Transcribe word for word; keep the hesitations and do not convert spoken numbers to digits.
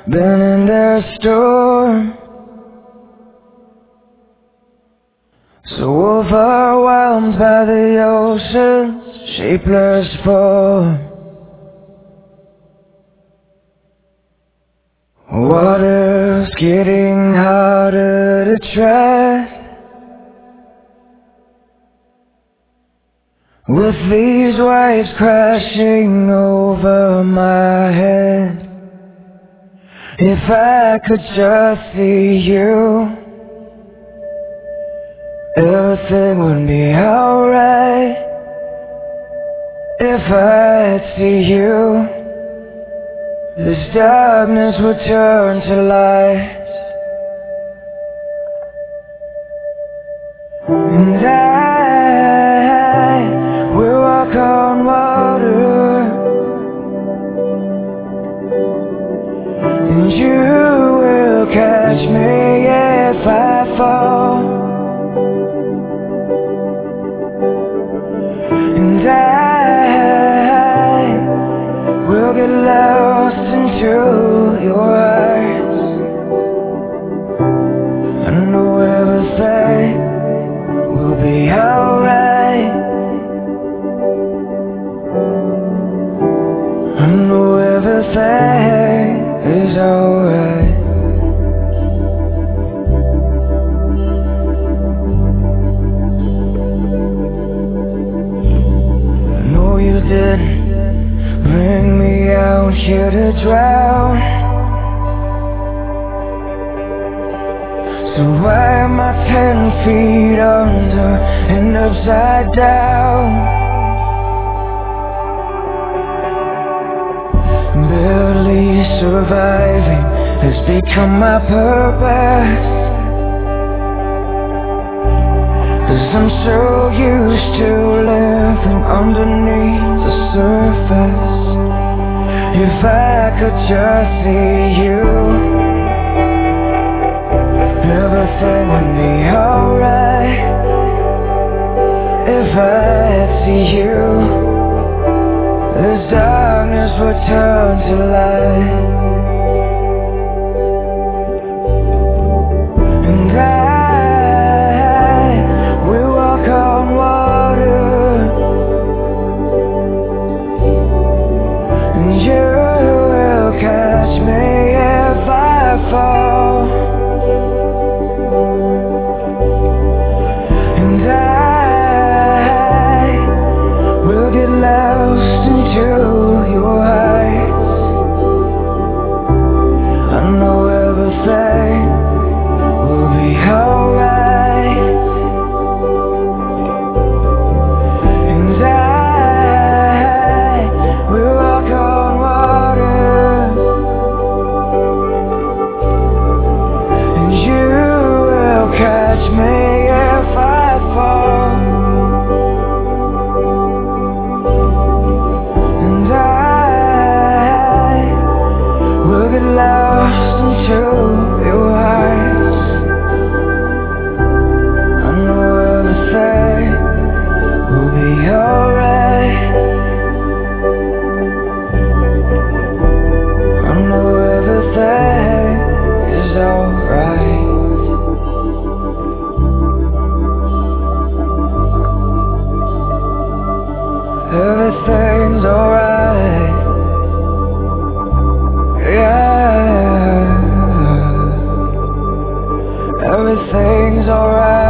been in the storm, so overwhelmed by the ocean's shapeless form. Water's getting harder to tread, with these waves crashing over my head. If I could just see you, everything would be alright. If I'd see you, this darkness would turn to light. And I will walk on water, and you will catch me if I fall. And I will get lost into your eyes. I know everything will be alright. I know everything is alright. I know you didn't bring me out here to drown, so why am I ten feet under and upside down? Barely surviving has become my purpose, 'cause I'm so used to living underneath the surface. If I could just see you, everything would be alright. If I'd see you, this darkness would turn to light. And I will walk on water, and you will catch me if I fall. And I will get lost into your eyes. I know everything will be alright. And I will walk on water, and you will catch me if I fall. And I will get lost into your eyes. I know everything will be alright. I know everything is alright. Everything's alright. Yeah, everything's alright.